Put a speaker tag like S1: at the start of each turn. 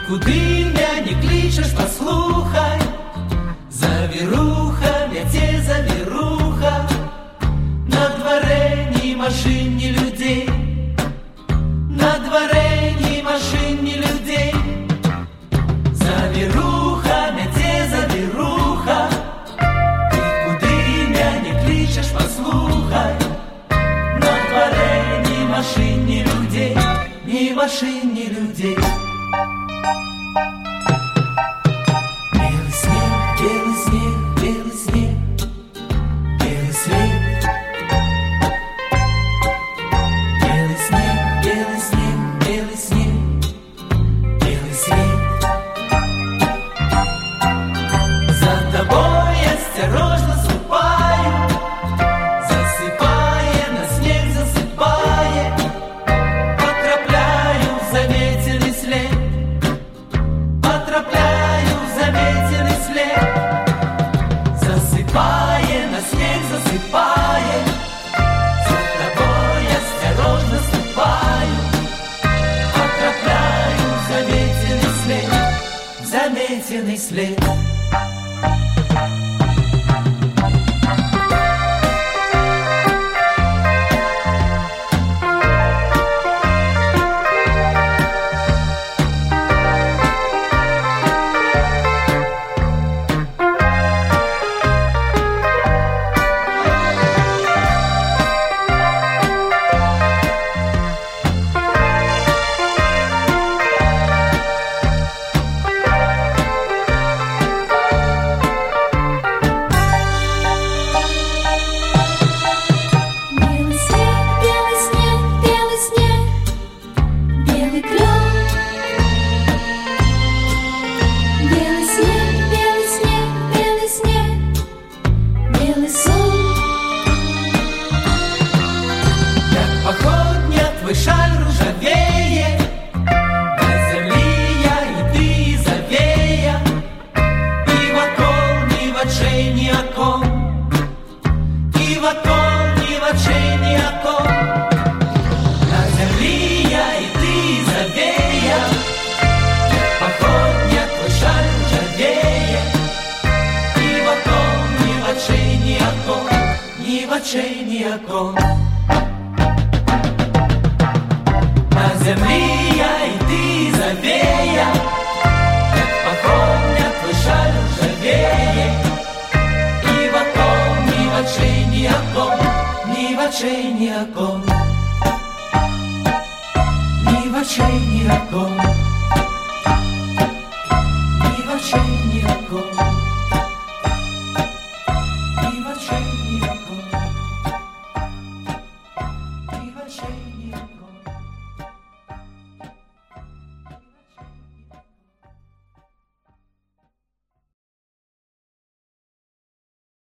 S1: куди мене кличеш, послухай, завіруха, в'яте завіруха, на дворе ні машин, ні людей, на дворе ні машин, ні людей. Завіруха, в'яте завіруха, ти куди мене кличеш, послухай, на дворе ні машин, ні людей, ні машин, ні людей. Белый снег, белый снег, белый снег, белый снег, белый снег, белый снег, белый снег. За тобой осторожно ступаю, засыпая, на снег засыпая, потрапляю в заметенный след, потрапляю в заметенный след. Засыпая, на снег засыпая, за тобой осторожно ступаю, потрапляю в заметенный след, в заметенный след. Шаль ржавеет, на землі я і ти завея, і вокол ні очей, ні окон, і вокол ні очей, ні окон. На землі я і ти завея, походня твой шаль ржавеет, і вокол ні очей, ні окон, ні очей, ні окон. На землі я і ти завея, як походня твой шаль ржавеє, і вокол ні очей, ні окон, ні очей, ні окон, ні очей, ні окон.